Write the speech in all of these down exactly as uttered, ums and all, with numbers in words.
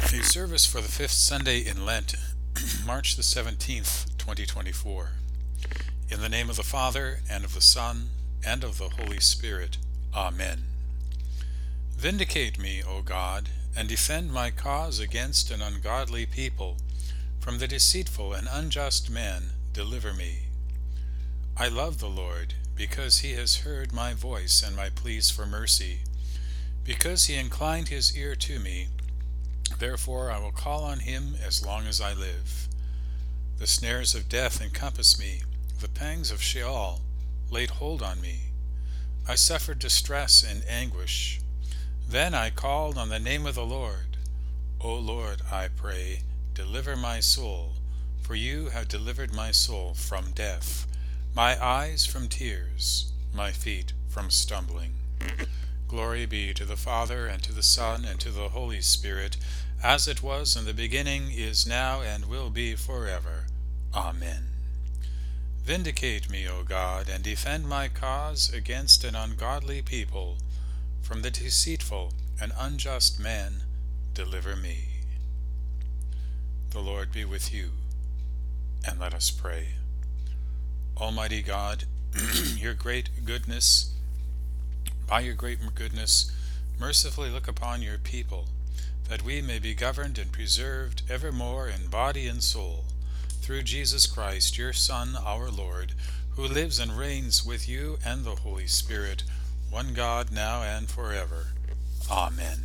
A service for the fifth Sunday in Lent, March the seventeenth, twenty twenty-four. In the name of the Father, and of the Son, and of the Holy Spirit. Amen. Vindicate me, O God, and defend my cause against an ungodly people. From the deceitful and unjust man deliver me. I love the Lord, because he has heard my voice and my pleas for mercy. Because he inclined his ear to me, therefore I will call on him as long as I live. The snares of death encompass me, the pangs of Sheol laid hold on me. I suffered distress and anguish. Then I called on the name of the Lord. O Lord, I pray, deliver my soul, for you have delivered my soul from death, my eyes from tears, my feet from stumbling. Glory be to the Father, and to the Son, and to the Holy Spirit, as it was in the beginning, is now, and will be forever. Amen. Vindicate me, O God, and defend my cause against an ungodly people. From the deceitful and unjust man deliver me. The Lord be with you, and let us pray. Almighty God, your great goodness, by your great goodness, mercifully look upon your people, that we may be governed and preserved evermore in body and soul, through Jesus Christ, your Son, our Lord, who lives and reigns with you and the Holy Spirit, one God, now and forever. Amen.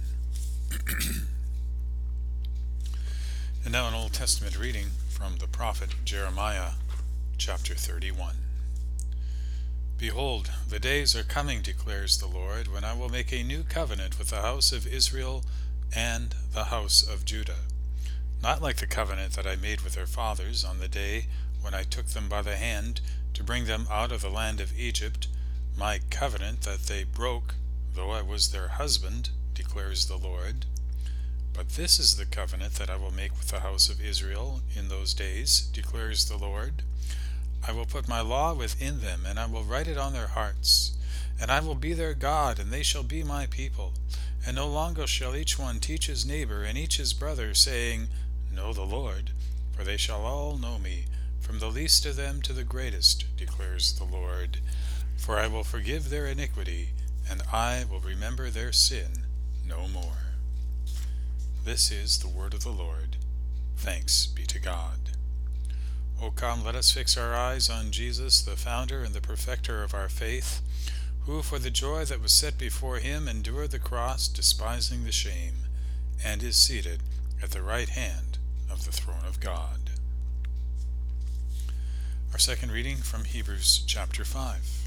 And now an Old Testament reading from the prophet Jeremiah, chapter thirty-one. Behold, the days are coming, declares the Lord, when I will make a new covenant with the house of Israel and the house of Judah, not like the covenant that I made with their fathers on the day when I took them by the hand to bring them out of the land of Egypt, my covenant that they broke, though I was their husband, declares the Lord. But this is the covenant that I will make with the house of Israel in those days, declares the Lord. I will put my law within them, and I will write it on their hearts. And I will be their God, and they shall be my people. And no longer shall each one teach his neighbor and each his brother, saying, Know the Lord, for they shall all know me, from the least of them to the greatest, declares the Lord. For I will forgive their iniquity, and I will remember their sin no more. This is the word of the Lord. Thanks be to God. O come, let us fix our eyes on Jesus, the founder and the perfecter of our faith, who for the joy that was set before him endured the cross, despising the shame, and is seated at the right hand of the throne of God. Our second reading from Hebrews chapter five.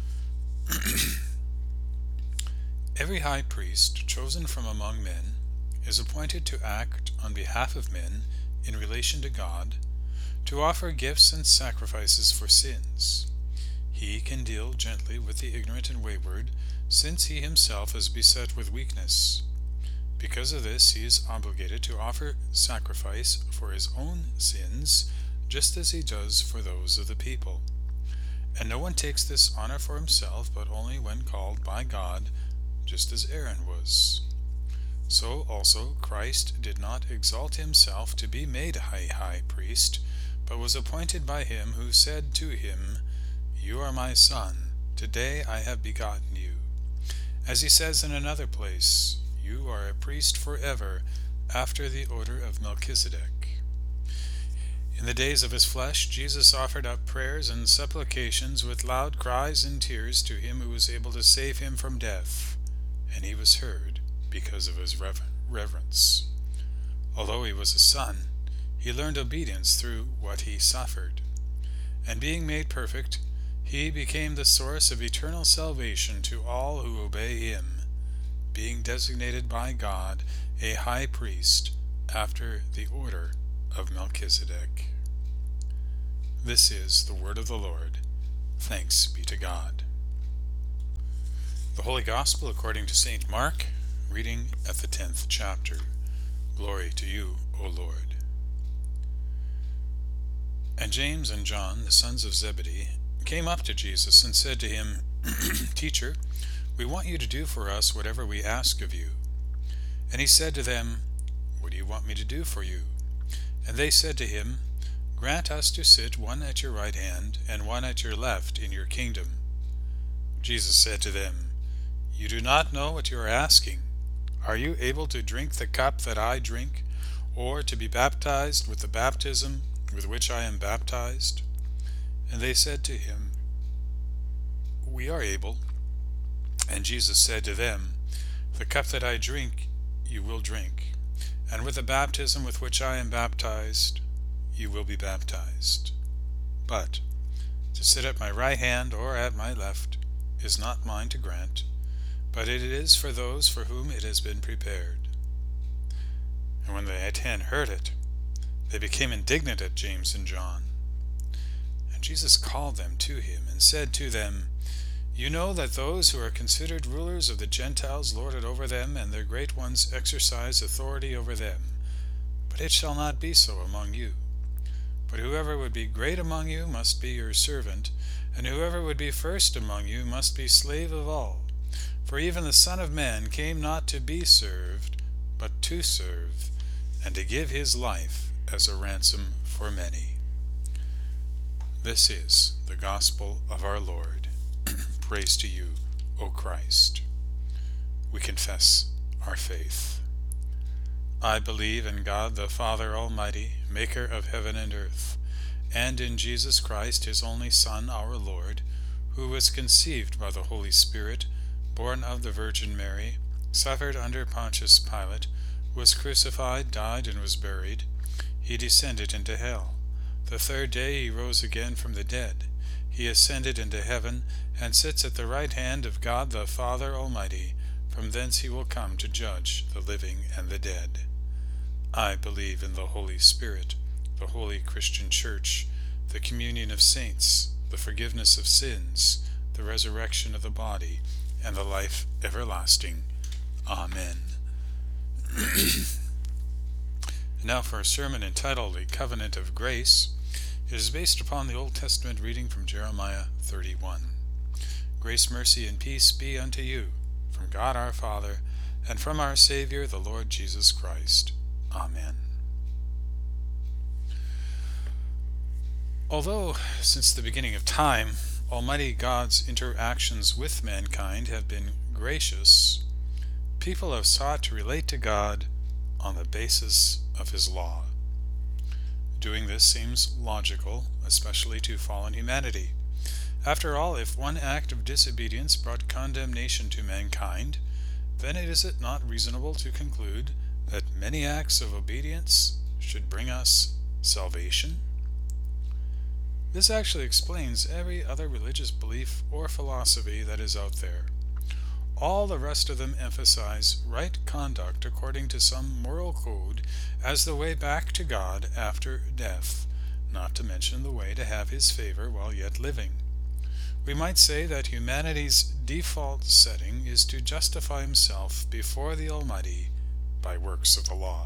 Every high priest chosen from among men is appointed to act on behalf of men in relation to God, to offer gifts and sacrifices for sins. He can deal gently with the ignorant and wayward, since he himself is beset with weakness. Because of this, he is obligated to offer sacrifice for his own sins, just as he does for those of the people. And no one takes this honor for himself, but only when called by God, just as Aaron was. So also Christ did not exalt himself to be made a high, high priest, but was appointed by him who said to him, You are my son, today I have begotten you. As he says in another place, You are a priest forever, after the order of Melchizedek. In the days of his flesh, Jesus offered up prayers and supplications with loud cries and tears to him who was able to save him from death, and he was heard because of his reverence. Although he was a son, he learned obedience through what he suffered. And being made perfect, he became the source of eternal salvation to all who obey him, being designated by God a high priest after the order of Melchizedek. This is the word of the Lord. Thanks be to God. The Holy Gospel according to Saint Mark, reading at the tenth chapter. Glory to you, O Lord. And James and John, the sons of Zebedee, came up to Jesus and said to him, Teacher, we want you to do for us whatever we ask of you. And he said to them, What do you want me to do for you? And they said to him, Grant us to sit one at your right hand and one at your left in your kingdom. Jesus said to them, You do not know what you are asking. Are you able to drink the cup that I drink, or to be baptized with the baptism with which I am baptized? And they said to him, We are able. And Jesus said to them, The cup that I drink you will drink, and with the baptism with which I am baptized you will be baptized. But to sit at my right hand or at my left is not mine to grant, but it is for those for whom it has been prepared. And when the ten heard it, they became indignant at James and John. And Jesus called them to him and said to them, You know that those who are considered rulers of the Gentiles lord it over them, and their great ones exercise authority over them. But it shall not be so among you. But whoever would be great among you must be your servant, and whoever would be first among you must be slave of all. For even the Son of Man came not to be served, but to serve, and to give his life as a ransom for many. This is the gospel of our Lord. Praise to you, O Christ. We confess our faith. I believe in God the Father Almighty, maker of heaven and earth, and in Jesus Christ, his only Son, our Lord, who was conceived by the Holy Spirit, born of the Virgin Mary, suffered under Pontius Pilate, was crucified, died, and was buried. He descended into hell. The third day he rose again from the dead. He ascended into heaven, and sits at the right hand of God the Father Almighty. From thence he will come to judge the living and the dead. I believe in the Holy Spirit, the holy Christian Church, the communion of saints, the forgiveness of sins, the resurrection of the body, and the life everlasting. Amen. Now for a sermon entitled The Covenant of Grace. It is based upon the Old Testament reading from Jeremiah thirty-one. Grace, mercy, and peace be unto you, from God our Father, and from our Savior, the Lord Jesus Christ. Amen. Although, since the beginning of time, Almighty God's interactions with mankind have been gracious, people have sought to relate to God on the basis of his law. Doing this seems logical, especially to fallen humanity. After all, if one act of disobedience brought condemnation to mankind, then is it not reasonable to conclude that many acts of obedience should bring us salvation? This actually explains every other religious belief or philosophy that is out there. All the rest of them emphasize right conduct according to some moral code as the way back to God after death, not to mention the way to have his favor while yet living. We might say that humanity's default setting is to justify himself before the Almighty by works of the law.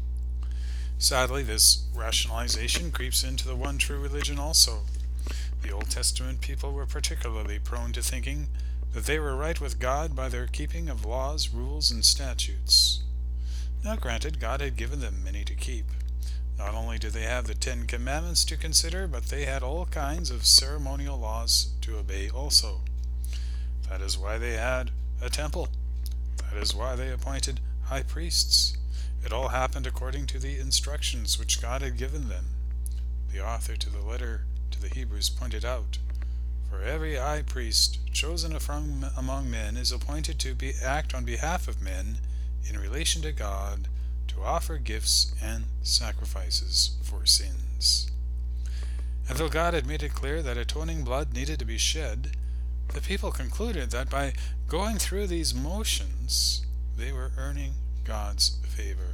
Sadly, this rationalization creeps into the one true religion also. The Old Testament people were particularly prone to thinking that they were right with God by their keeping of laws, rules, and statutes. Now granted, God had given them many to keep. Not only did they have the Ten Commandments to consider, but they had all kinds of ceremonial laws to obey also. That is why they had a temple. That is why they appointed high priests. It all happened according to the instructions which God had given them. The author to the letter to the Hebrews pointed out, For every high priest chosen from among men is appointed to be, act on behalf of men in relation to God, to offer gifts and sacrifices for sins. And though God had made it clear that atoning blood needed to be shed, the people concluded that by going through these motions, they were earning God's favor.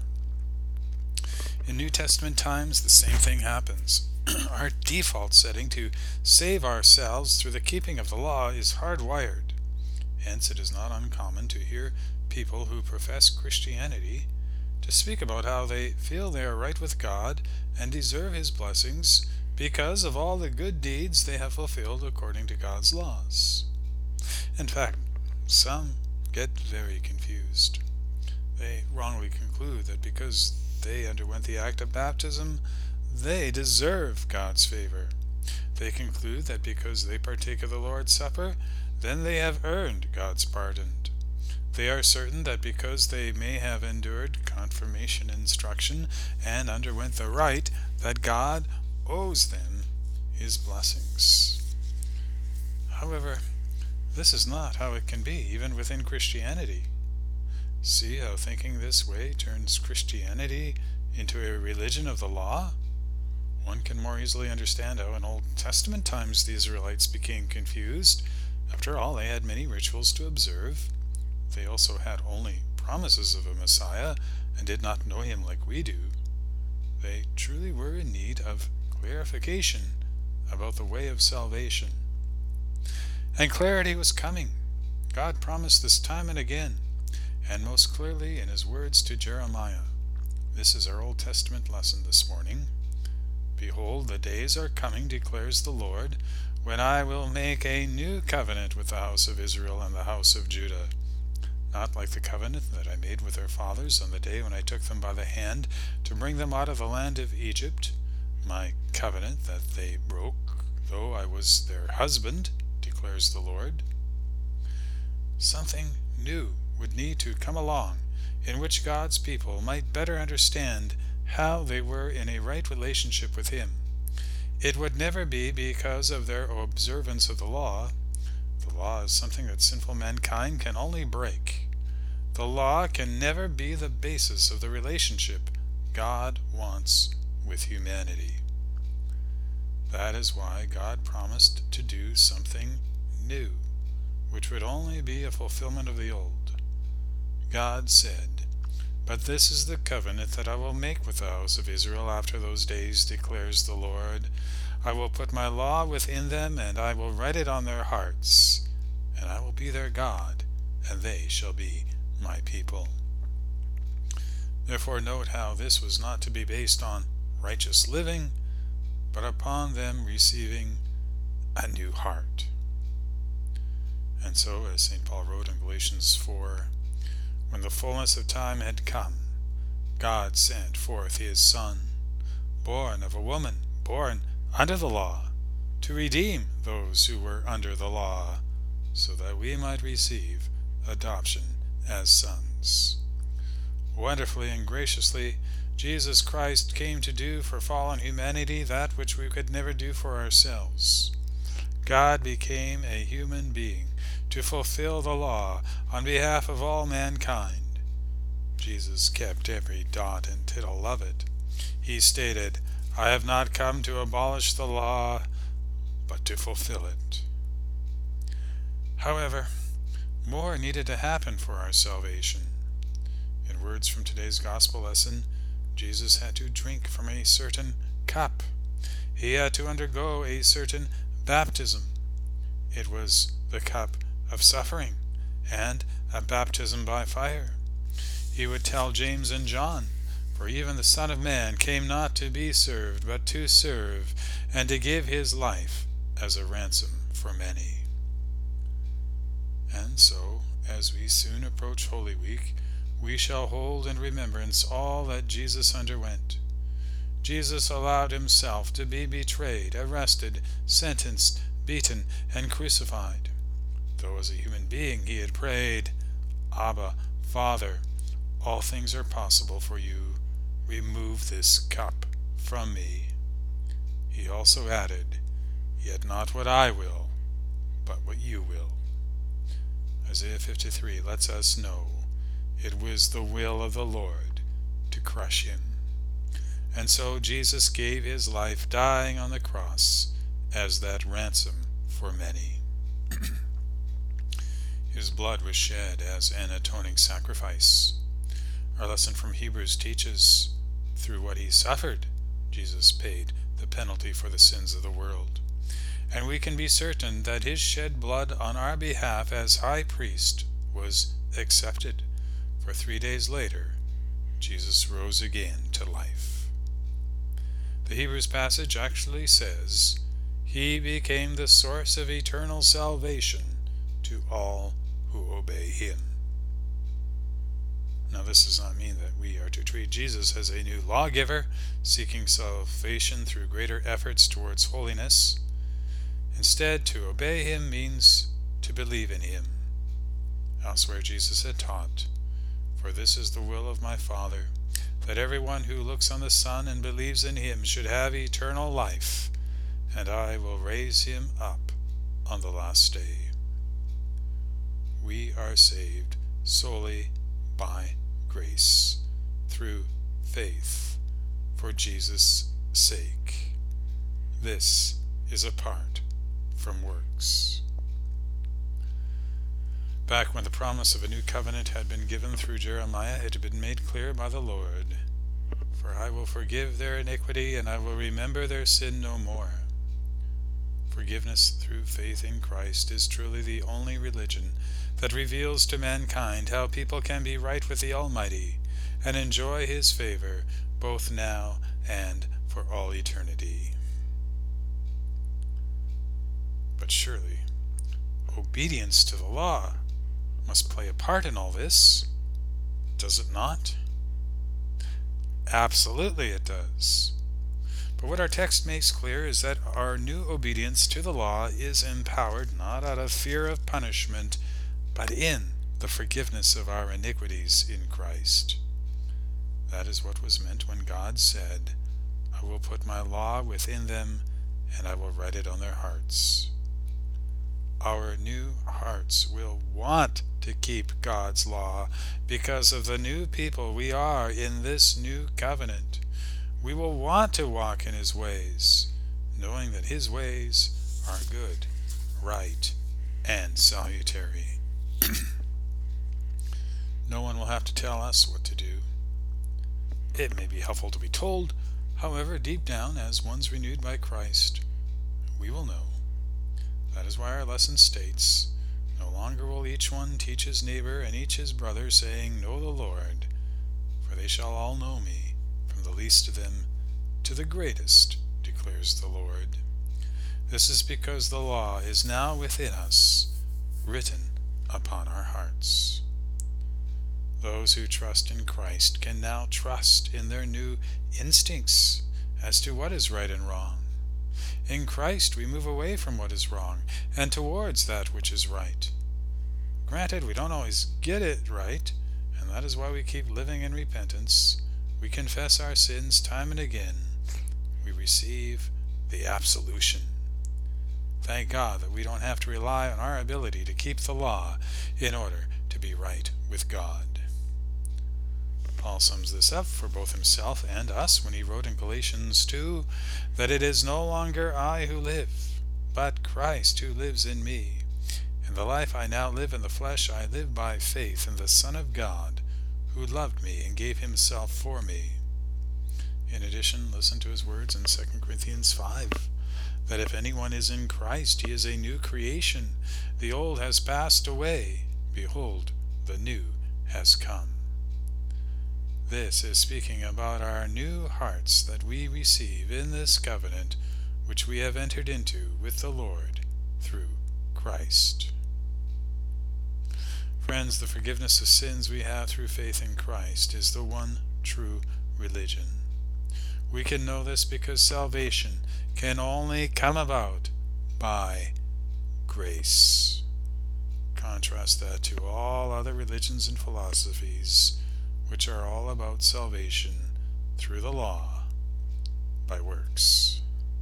In New Testament times, the same thing happens. Our default setting to save ourselves through the keeping of the law is hardwired. Hence, it is not uncommon to hear people who profess Christianity to speak about how they feel they are right with God and deserve his blessings because of all the good deeds they have fulfilled according to God's laws. In fact, some get very confused. They wrongly we conclude that because they underwent the act of baptism, they deserve God's favor. They conclude that because they partake of the Lord's Supper, then they have earned God's pardon. They are certain that because they may have endured confirmation instruction and underwent the rite, that God owes them his blessings. However, this is not how it can be, even within Christianity. See how thinking this way turns Christianity into a religion of the law? One can more easily understand how in Old Testament times the Israelites became confused. After all, they had many rituals to observe. They also had only promises of a Messiah and did not know him like we do. They truly were in need of clarification about the way of salvation. And clarity was coming. God promised this time and again, and most clearly in his words to Jeremiah. This is our Old Testament lesson this morning. Behold, the days are coming, declares the Lord, when I will make a new covenant with the house of Israel and the house of Judah. Not like the covenant that I made with their fathers on the day when I took them by the hand to bring them out of the land of Egypt, my covenant that they broke, though I was their husband, declares the Lord. Something new would need to come along in which God's people might better understand how they were in a right relationship with him. It would never be because of their observance of the law. The law is something that sinful mankind can only break. The law can never be the basis of the relationship God wants with humanity. That is why God promised to do something new, which would only be a fulfillment of the old. God said, "But this is the covenant that I will make with the house of Israel after those days, declares the Lord. I will put my law within them, and I will write it on their hearts, and I will be their God, and they shall be my people." Therefore note how this was not to be based on righteous living, but upon them receiving a new heart. And so, as Saint Paul wrote in Galatians four, when the fullness of time had come, God sent forth his Son, born of a woman, born under the law, to redeem those who were under the law, so that we might receive adoption as sons. Wonderfully and graciously, Jesus Christ came to do for fallen humanity that which we could never do for ourselves. God became a human being to fulfill the law on behalf of all mankind. Jesus kept every dot and tittle of it. He stated, "I have not come to abolish the law, but to fulfill it." However, more needed to happen for our salvation. In words from today's gospel lesson, Jesus had to drink from a certain cup. He had to undergo a certain baptism. It was the cup of suffering and a baptism by fire. He would tell James and John, "For even the Son of Man came not to be served, but to serve, and to give his life as a ransom for many." And so, as we soon approach Holy Week, we shall hold in remembrance all that Jesus underwent. Jesus allowed himself to be betrayed, arrested, sentenced, beaten, and crucified. Though as a human being he had prayed, "Abba, Father, all things are possible for you. Remove this cup from me." He also added, "Yet not what I will, but what you will." Isaiah fifty-three lets us know it was the will of the Lord to crush him. And so Jesus gave his life, dying on the cross as that ransom for many. His blood was shed as an atoning sacrifice. Our lesson from Hebrews teaches, through what he suffered, Jesus paid the penalty for the sins of the world. And we can be certain that his shed blood on our behalf as high priest was accepted, for three days later Jesus rose again to life. The Hebrews passage actually says, "He became the source of eternal salvation to all who obey him." Now, this does not mean that we are to treat Jesus as a new lawgiver, seeking salvation through greater efforts towards holiness. Instead, to obey him means to believe in him. Elsewhere, Jesus had taught, "For this is the will of my Father, that everyone who looks on the Son and believes in him should have eternal life, and I will raise him up on the last day." We are saved solely by grace, through faith, for Jesus' sake. This is apart from works. Back when the promise of a new covenant had been given through Jeremiah, it had been made clear by the Lord, "For I will forgive their iniquity, and I will remember their sin no more." Forgiveness through faith in Christ is truly the only religion that reveals to mankind how people can be right with the Almighty and enjoy his favor both now and for all eternity. But surely, obedience to the law must play a part in all this, does it not? Absolutely it does. But what our text makes clear is that our new obedience to the law is empowered not out of fear of punishment, but in the forgiveness of our iniquities in Christ. That is what was meant when God said, "I will put my law within them, and I will write it on their hearts." Our new hearts will want to keep God's law because of the new people we are in this new covenant. We will want to walk in his ways, knowing that his ways are good, right, and salutary. No one will have to tell us what to do. It may be helpful to be told, however, deep down, as one's renewed by Christ, we will know. That is why our lesson states, "No longer will each one teach his neighbor and each his brother, saying, 'Know the Lord,' for they shall all know me, from the least of them to the greatest, declares the Lord." This is because the law is now within us, written upon our hearts. Those who trust in Christ can now trust in their new instincts as to what is right and wrong. In Christ we move away from what is wrong and towards that which is right. Granted, we don't always get it right, and that is why we keep living in repentance. We confess our sins time and again. We receive the absolution. Thank God that we don't have to rely on our ability to keep the law in order to be right with God. Paul sums this up for both himself and us when he wrote in Galatians two that it is no longer I who live, but Christ who lives in me. In the life I now live in the flesh, I live by faith in the Son of God, who loved me and gave himself for me. In addition, listen to his words in Second Corinthians five, that if anyone is in Christ, he is a new creation. The old has passed away. Behold, the new has come. This is speaking about our new hearts that we receive in this covenant which we have entered into with the Lord through Christ. Friends, the forgiveness of sins we have through faith in Christ is the one true religion. We can know this because salvation can only come about by grace. Contrast that to all other religions and philosophies, which are all about salvation through the law by works.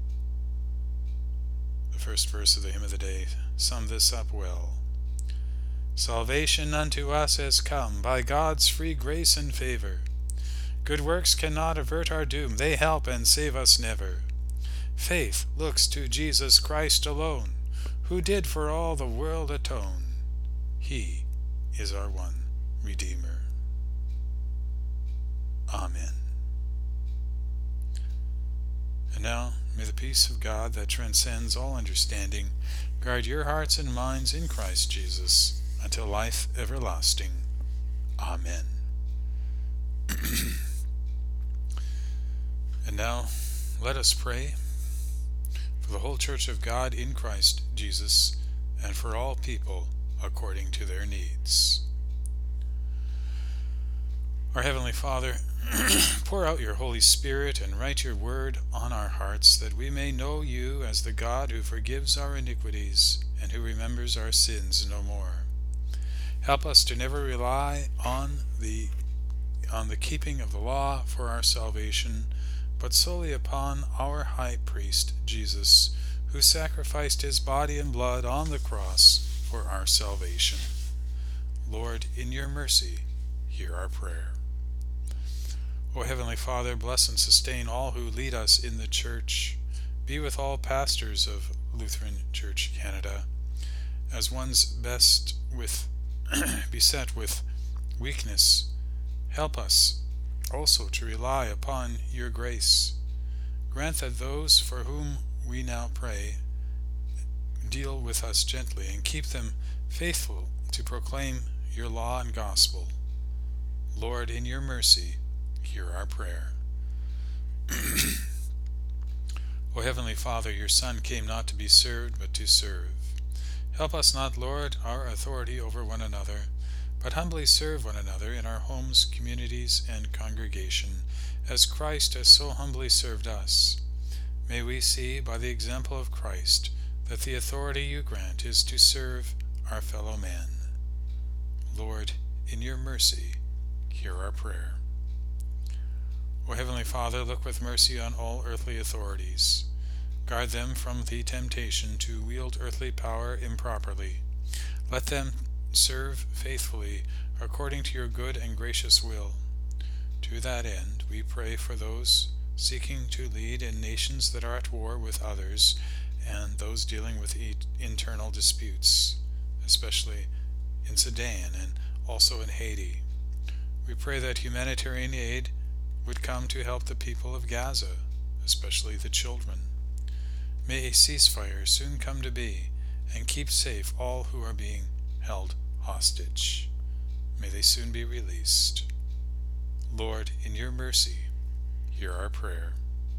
The first verse of the hymn of the day summed this up well. Salvation unto us has come by God's free grace and favor. Good works cannot avert our doom, they help and save us never. Faith looks to Jesus Christ alone, who did for all the world atone. He is our one Redeemer. Amen. And now, may the peace of God that transcends all understanding guard your hearts and minds in Christ Jesus until life everlasting. Amen. And now, let us pray for the whole Church of God in Christ Jesus and for all people according to their needs. Our Heavenly Father, pour out your Holy Spirit and write your word on our hearts, that we may know you as the God who forgives our iniquities and who remembers our sins no more. Help us to never rely on the on the keeping of the law for our salvation, but solely upon our high priest, Jesus, who sacrificed his body and blood on the cross for our salvation. Lord, in your mercy, hear our prayer. O Heavenly Father, bless and sustain all who lead us in the Church. Be with all pastors of Lutheran Church Canada, as one's best with beset with weakness. Help us also to rely upon your grace. Grant that those for whom we now pray deal with us gently and keep them faithful to proclaim your law and gospel. Lord, in your mercy, hear our prayer. O Heavenly Father, your Son came not to be served, but to serve. Help us not lord our authority over one another, but humbly serve one another in our homes, communities, and congregation, as Christ has so humbly served us. May we see by the example of Christ that the authority you grant is to serve our fellow man. Lord, in your mercy, hear our prayer. O Heavenly Father, look with mercy on all earthly authorities. Guard them from the temptation to wield earthly power improperly. Let them serve faithfully according to your good and gracious will. To that end, we pray for those seeking to lead in nations that are at war with others and those dealing with e- internal disputes, especially in Sudan and also in Haiti. We pray that humanitarian aid would come to help the people of Gaza, especially the children. May a ceasefire soon come to be and keep safe all who are being held hostage. May they soon be released. Lord, in your mercy, hear our prayer.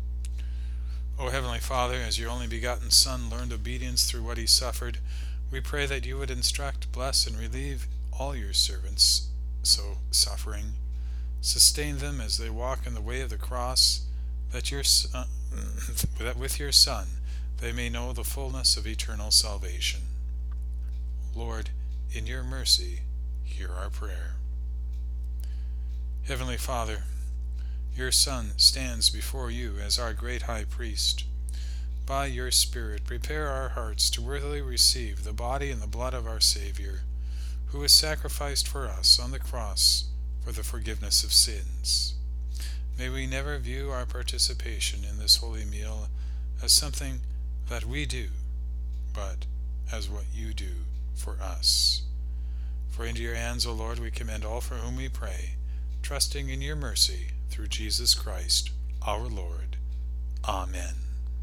O Heavenly Father, as your only begotten Son learned obedience through what he suffered, we pray that you would instruct, bless, and relieve all your servants so suffering. Sustain them as they walk in the way of the cross, that your uh, that with your Son they may know the fullness of eternal salvation. Lord, in your mercy, hear our prayer. Heavenly Father, your Son stands before you as our great high priest. By your Spirit, prepare our hearts to worthily receive the body and the blood of our Savior, who was sacrificed for us on the cross for the forgiveness of sins. May we never view our participation in this holy meal as something that we do, but as what you do for us. For into your hands, O Lord, we commend all for whom we pray, trusting in your mercy through Jesus Christ, our Lord. Amen.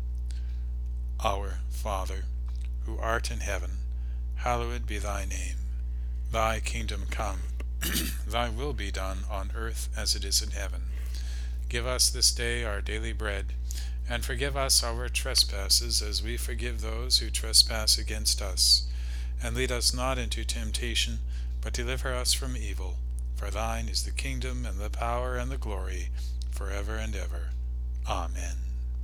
Our Father, who art in heaven, hallowed be thy name. Thy kingdom come. Thy will be done on earth as it is in heaven. Give us this day our daily bread, and forgive us our trespasses as we forgive those who trespass against us. And lead us not into temptation, but deliver us from evil. For thine is the kingdom, and the power, and the glory, forever and ever. Amen.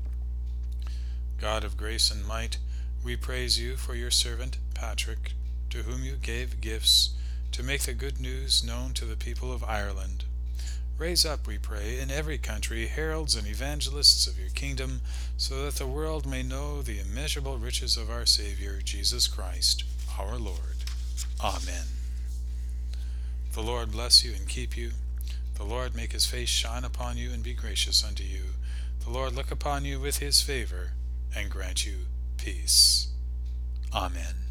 God of grace and might, we praise you for your servant Patrick, to whom you gave gifts to make the good news known to the people of Ireland. Raise up, we pray, in every country heralds and evangelists of your kingdom, so that the world may know the immeasurable riches of our Savior, Jesus Christ, our Lord. Amen. The Lord bless you and keep you. The Lord make his face shine upon you and be gracious unto you. The Lord look upon you with his favor and grant you peace. Amen.